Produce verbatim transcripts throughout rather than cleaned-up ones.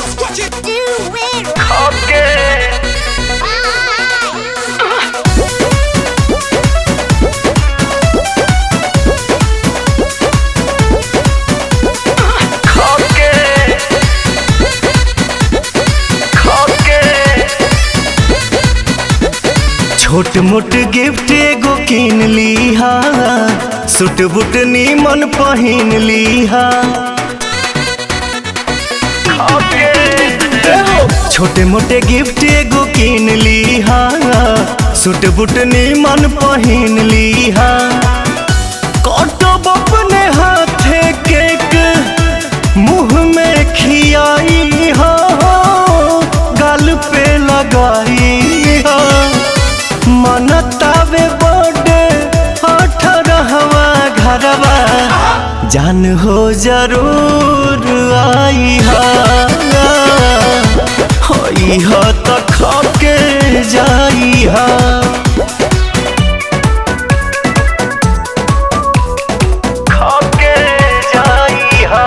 Watch it. Do it Okay. छोट मोट gift एगो किन लीहा, सूट बूट नीमन पहिन लीहा। छोटे मोटे गिफ्ट एगो किन लीहा, सूट बूट नीमन पहिन लीहा। कटब अपने हाथे केक मुँह में खियाई हो, गाल पे लगाई हो। मनतावे बर्थडे अठारहवा घरवा, जान हो जरूर आई हा। होई हा त खाके जाई हा। खाके जाई हा।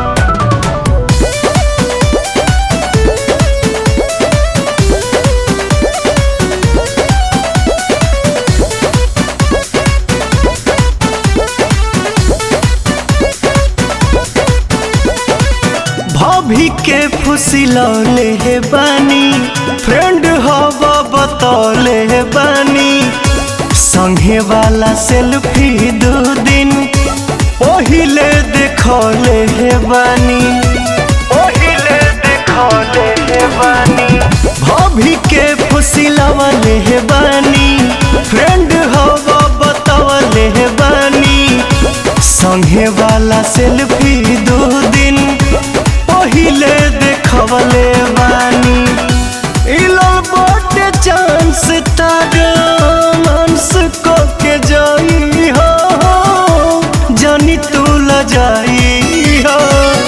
भाभी के फुसिलौले हे बानी, फ्रेंड हवा बतौले हे बानी। संगे वाला सेल्फी दो दिन पहिले देखौले हे बानी, पहिले देखौले हे बानी। भाभी के फुसिलौले हे बानी, फ्रेंड हवा बतौले हे बानी। संगे वाला सेल्फी दो दिन पहिले देखवले बानी। इलो बर्थडे चांस तारा मानस को के जाई हो, जानी तू ल जाई हो।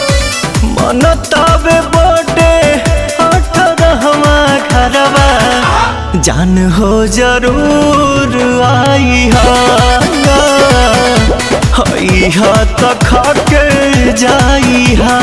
मनतावे बर्थडे अठारहवा घरवा, जान हो जरूर आई हा। हई हा त खाके जाई हा।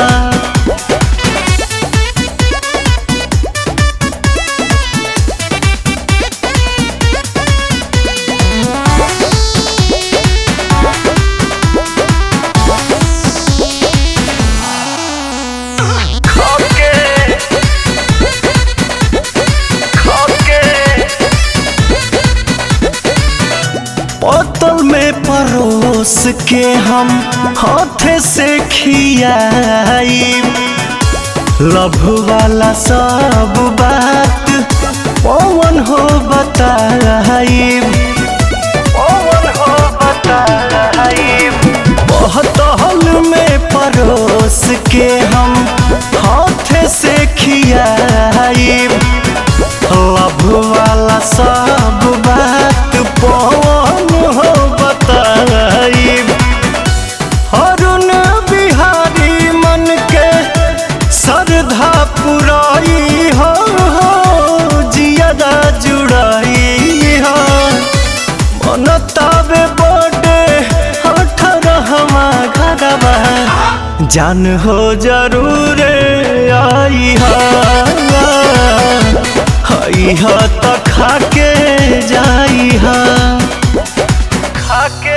बोतल में परोस के हम हाथे से खियाई। लभ वाला सब बात पवन हो बताई, पवन हो बताई। बोतल में परोस के हम हाथे से खियाई। लभ वाला सब बात पवन हो बताई। अरुण बिहारी मन के श्रद्धा पुराई हो, जियादा जुड़ाई हो। मनतावे बर्थडे अठारहवा घरवा, जान हो जरूर आई हा। हई हा त खाके जाई हा। खाके